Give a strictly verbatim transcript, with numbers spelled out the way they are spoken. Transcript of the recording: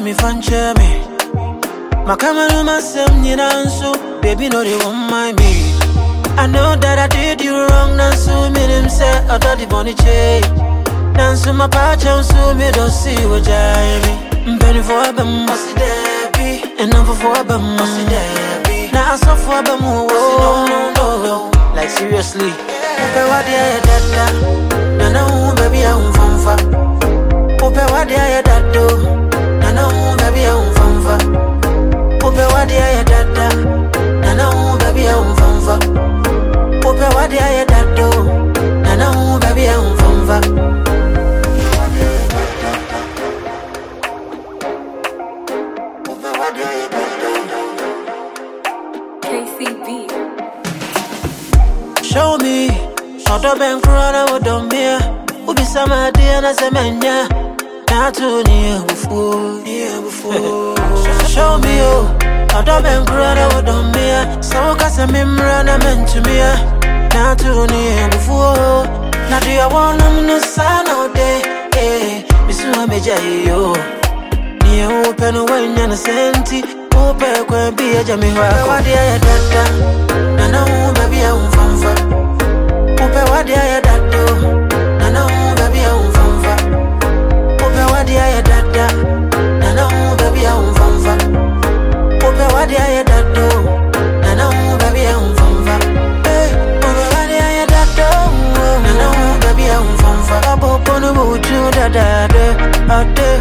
me fan me. My camera myself need answer. Baby, no, they won't mind me. I know that I did you wrong. Now, so me them say I thought the bunny chain. Now, so my patch on so me don't see what I'm penny for a bum, must be and number for a bum, must be. Now, I saw for a bum, no, no, no, no. Like, seriously. Upe wadi ya dada. Nana u baby ya umfamfa. Upe wadi ya dada. Nana u baby ya umfamfa. Upe wadi ya dada. Nana u baby ya umfamfa. Upe wadi ya dada. Nana u baby ya umfamfa. K C B. Show me. Odo ben krona wodo mia. Ubi sama dia na semenya. Na tu ni bufu, ni bufu. Show me oh. Odo ben krona wodo mia. So ka se mimra na mentumia. Na tu ni bufu. Na do you wanna no sana day. Eh, misu ameja yo. Ni upe no wenya na senti. Upe kwa bia jami wako. Wadi ya dada. Na na u baby ya umfamfa. Upe wadi ya dada. Nana u baby ya umfamfa. Upe wadi ya dada. Nana u baby ya umfamfa. Upe wadi ya dada. Nana u baby ya umfamfa. Hey, upe wadi ya dada. Nana u baby ya umfamfa. Abo pono buju dada. Ade